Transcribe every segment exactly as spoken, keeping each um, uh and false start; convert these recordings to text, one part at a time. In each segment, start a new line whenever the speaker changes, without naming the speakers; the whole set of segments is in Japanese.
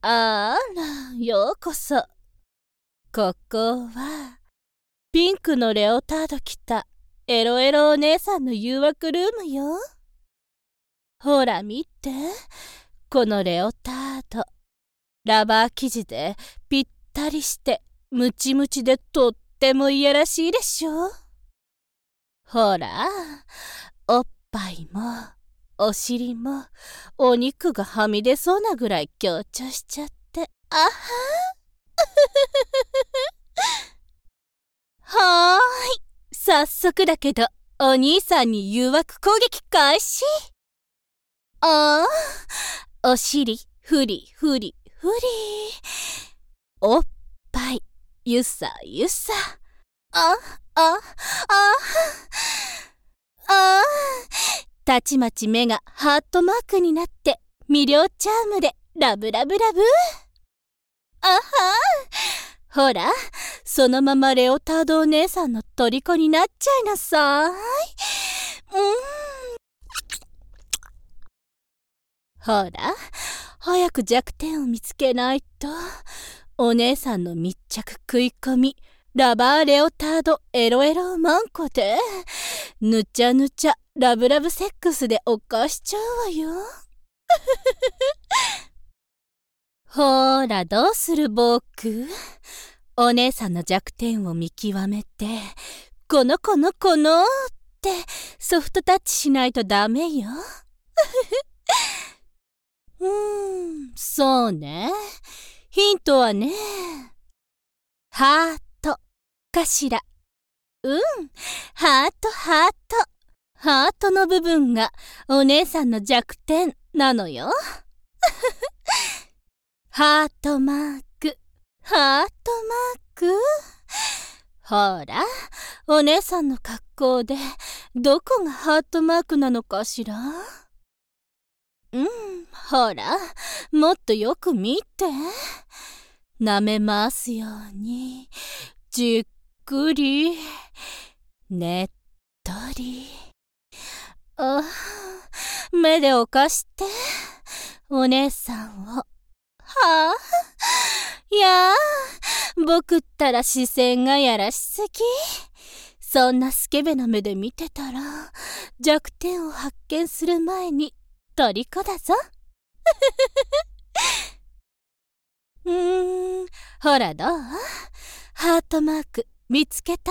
あら、ようこそ。ここは、ピンクのレオタード着たエロエロお姉さんの誘惑ルームよ。ほら見て、このレオタード。ラバー生地でぴったりしてムチムチでとってもいやらしいでしょ。ほら、おっぱいもお尻もお肉がはみ出そうなぐらい強調しちゃって。あははーい。早速だけど、お兄さんに誘惑攻撃開始。ああ、お尻、ふりふりふり。おっぱい、ゆさゆさ。あ、あ、あ、あ、たちまち目がハートマークになって、魅了チャームでラブラブラブ。あはほら、そのままレオタードお姉さんの虜になっちゃいなさい。うん。ほら、早く弱点を見つけないと、お姉さんの密着食い込み、ラバーレオタードエロエロマンコで、ぬちゃぬちゃラブラブセックスでおかしちゃうわよ。ほら、どうする僕。お姉さんの弱点を見極めて、この子のこのってソフトタッチしないとダメよ。うーん、そうね。ヒントはね、ハートかしら。うん、ハートハート。ハートの部分がお姉さんの弱点なのよ。ハートマーク、ハートマーク。ほら、お姉さんの格好でどこがハートマークなのかしら。うん、ほら、もっとよく見て。舐めますように、じっくり、ねっとり。あ、目でおかして、お姉さんを。はあ、いやあ、僕ったら視線がやらしすぎ。そんなスケベな目で見てたら、弱点を発見する前に、虜だぞ。うーん、ほらどう？ハートマーク見つけた？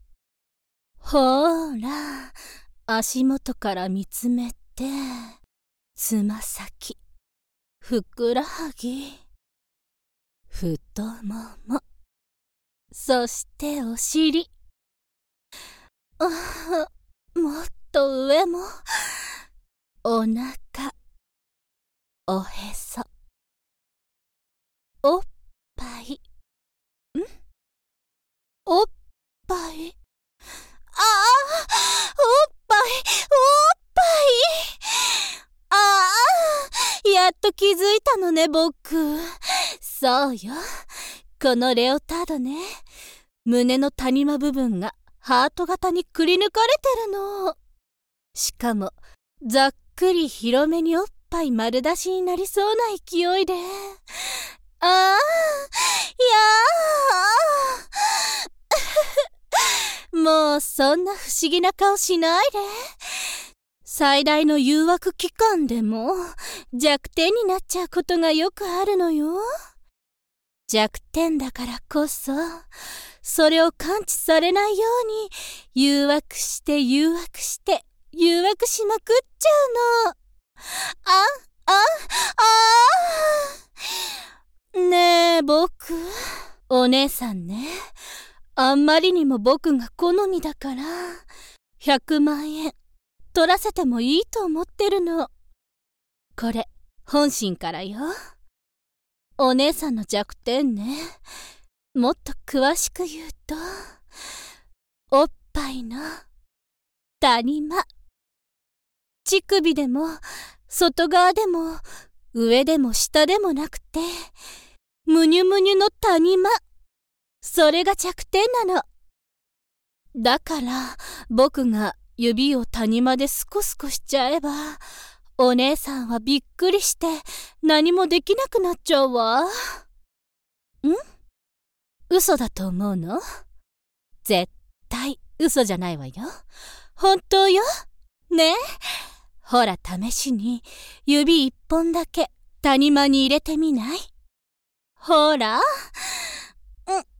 ほら、足元から見つめて、つま先、ふくらはぎ、太もも、そしてお尻。あ、もっと上も、おなか、おへそ、おっぱい。ん？おっぱい。ああ、おっぱい、おっぱい。ああ、やっと気づいたのね、僕。そうよ。このレオタードね。胸の谷間部分がハート型にくり抜かれてるの。しかも、ざっくり広めにおっぱい丸出しになりそうな勢いで。ああ、いやー。もうそんな不思議な顔しないで。最大の誘惑期間でも弱点になっちゃうことがよくあるのよ。弱点だからこそ、それを感知されないように誘惑して誘惑して誘惑しまくっちゃうの。あ、あ、あー。ねえ、僕。お姉さんね。あんまりにも僕が好みだから、ひゃくまんえん取らせてもいいと思ってるの。これ、本心からよ。お姉さんの弱点ね。もっと詳しく言うと、おっぱいの谷間。乳首でも、外側でも、上でも下でもなくて、むにゅむにゅの谷間。それが弱点なの。だから、僕が指を谷間でスコスコしちゃえば、 お姉さんはびっくりして何もできなくなっちゃうわ。ん？嘘だと思うの？絶対嘘じゃないわよ。本当よ。ねえ。ほら試しに指一本だけ谷間に入れてみない？ほら。うん。あ、あ、や、や、や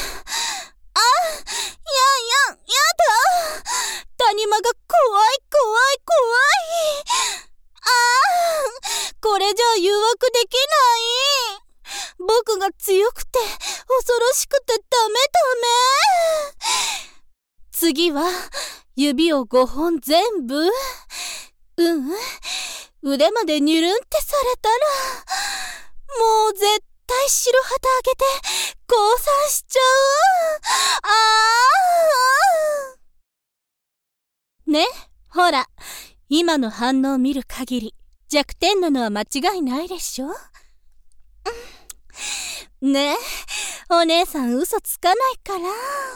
だ。谷間が怖い怖い怖い。ああ、これじゃ誘惑できない。僕が強くて恐ろしくてダメダメ。次は指をごほん全部。うん、腕までニュルンってされたらもう絶対白旗あげて降参しちゃう。ああ。ね、ほら今の反応を見る限り弱点なのは間違いないでしょ。ねえ、お姉さん嘘つかないから。うん、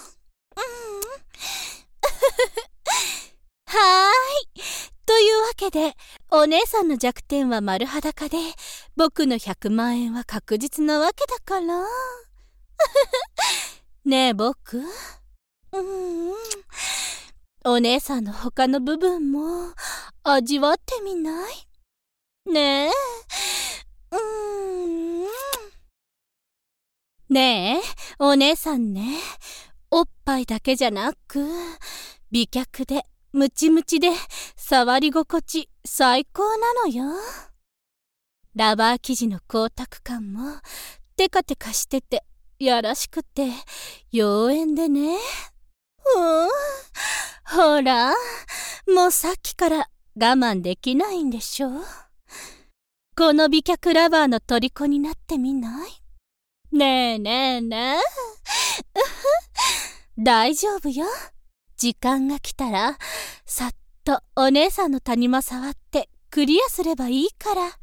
はーい。というわけで、お姉さんの弱点は丸裸で、僕のひゃくまんえんは確実なわけだから。ねえ、僕。うん。お姉さんの他の部分も味わってみない？ねえ。うーん。ねえ、お姉さんね。おっぱいだけじゃなく、美脚で、ムチムチで、触り心地最高なのよ。ラバー生地の光沢感も、テカテカしてて、やらしくて、妖艶でね。うん。ほら、もうさっきから我慢できないんでしょ。この美脚ラバーの虜になってみない？ねえねえねえ。大丈夫よ。時間が来たら、さっとお姉さんの谷間触ってクリアすればいいから。ね。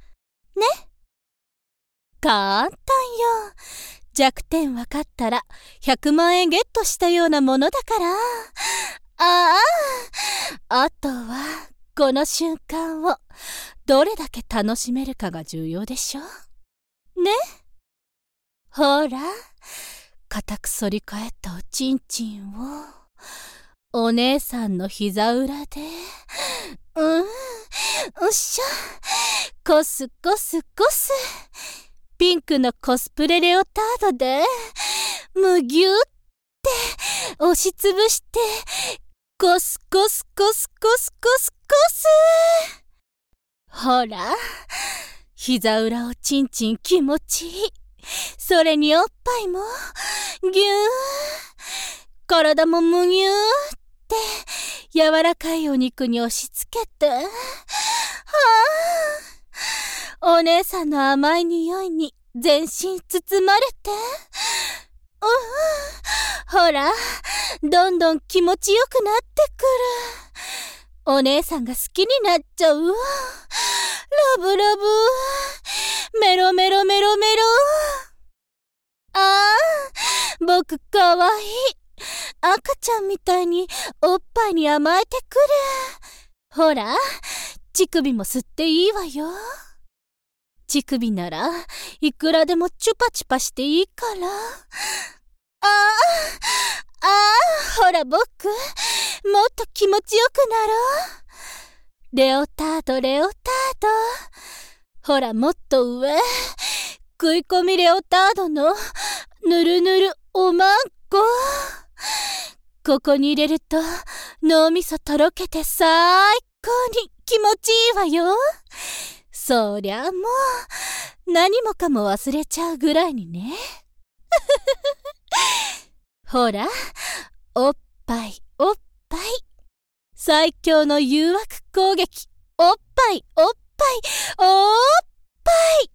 簡単よ。弱点分かったらひゃくまんえんゲットしたようなものだから。ああ、あとはこの瞬間をどれだけ楽しめるかが重要でしょ。ね。ほら、固く反り返ったおちんちんをお姉さんの膝裏で、うん、うっしゃ、コスコスコス、ピンクのコスプレレオタードで、むぎゅって押しつぶして、コスコスコスコスコスコス。ほら、膝裏おちんちん気持ちいい。それにおっぱいも、ぎゅー。体もむぎゅーって柔らかいお肉に押し付けて、はあ、お姉さんの甘い匂いに全身包まれて、うん、ほら、どんどん気持ちよくなってくる。お姉さんが好きになっちゃうわ。ラブラブ、メロメロメロメロ。ああ、僕かわいい。赤ちゃんみたいにおっぱいに甘えてくる。ほら、乳首も吸っていいわよ。乳首ならいくらでもチュパチュパしていいから。ああ、ああ、ほら僕、もっと気持ちよくなろう。レオタードレオタード。ほらもっと上、食い込みレオタードのぬるぬるおまんこ。ここに入れると脳みそとろけて最高に気持ちいいわよ。そりゃもう何もかも忘れちゃうぐらいにね。ほら、おっぱいおっぱい、最強の誘惑攻撃。おっぱいおっぱいおっぱい。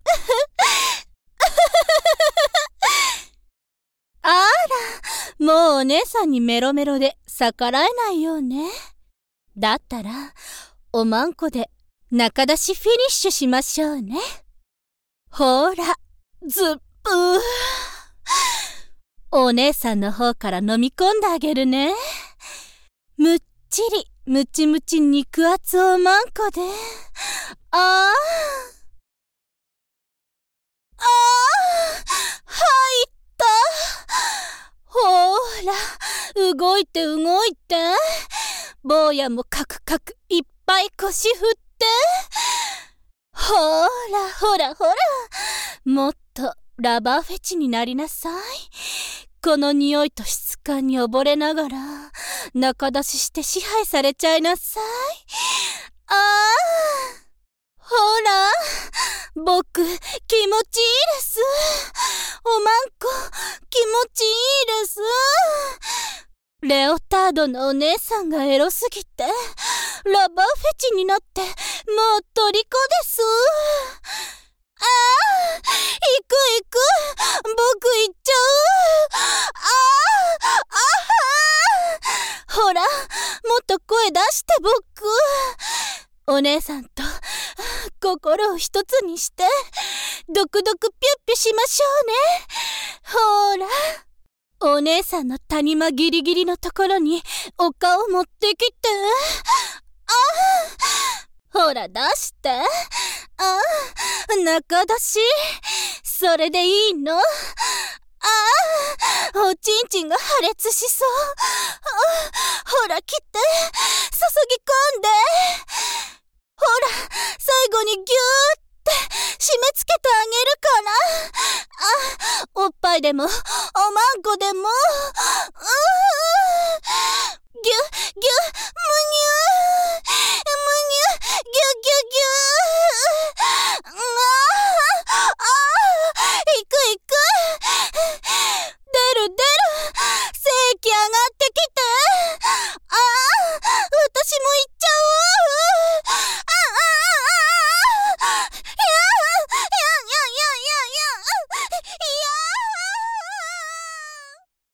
あら、もうお姉さんにメロメロで逆らえないようね。だったらおまんこで中出しフィニッシュしましょうね。ほら、ずっぷー。お姉さんの方から飲み込んであげるね。むっちりムチムチ肉厚おまんこで、 ああ。ああ、入った。ほーら、動いて動いて。坊やもカクカクいっぱい腰振って。ほーらほらほら、もっとラバーフェチになりなさい。この匂いと質感に溺れながら仲出しして支配されちゃいなさい。ああ、ほら、僕気持ちいいです。おまんこ気持ちいいです。レオタードのお姉さんがエロすぎてラバーフェチになってもう虜です。ああ、行く行く、僕行っちゃう。ああ、あは、ほら、もっと声出して僕。お姉さんと心を一つにしてドクドクピュッピュしましょうね。ほら、お姉さんの谷間ギリギリのところにお顔持ってきて。ああ、ほら出して。ああ、中出し、それでいいの。ああ、おちんちんが破裂しそう。あ、ほら来て、注ぎ込んで。ほら、最後にギューって締め付けてあげるから。あ、おっぱいでもおまんこでも。うー、ギュギュむにゅ